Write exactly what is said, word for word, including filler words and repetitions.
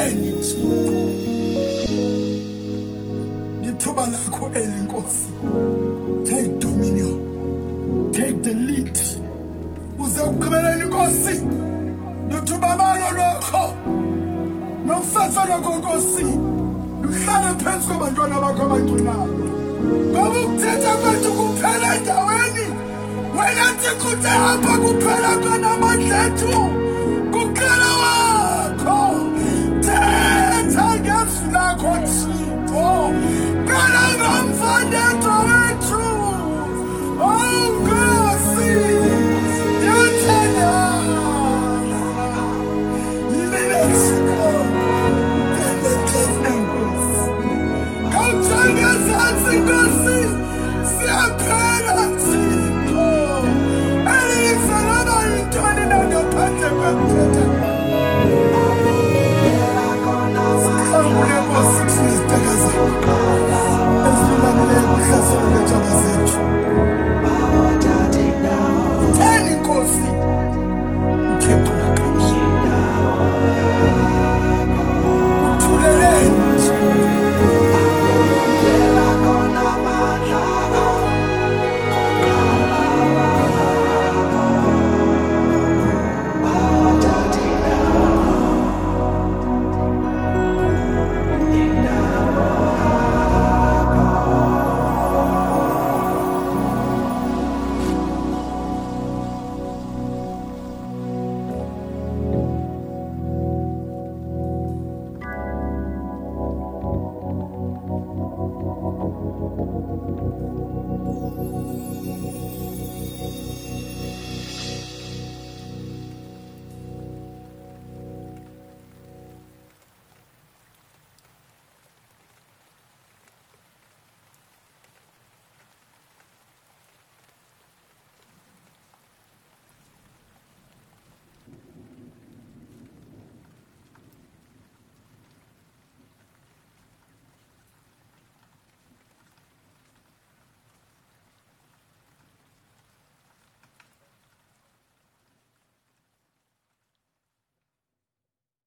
eli lithuba lakho eli Nkosi. Take dominion, take the lead. Uze ukugqibelela Nkosi lithuba balo lokho nomfefe lokho Nkosi. Uhlale phansi kwabantwana bakho abanculayo. Ngoba ukuthetha kwethu kuphela endaweni wena nti kuthi apha kuphela khona amandla ethu. Kuqala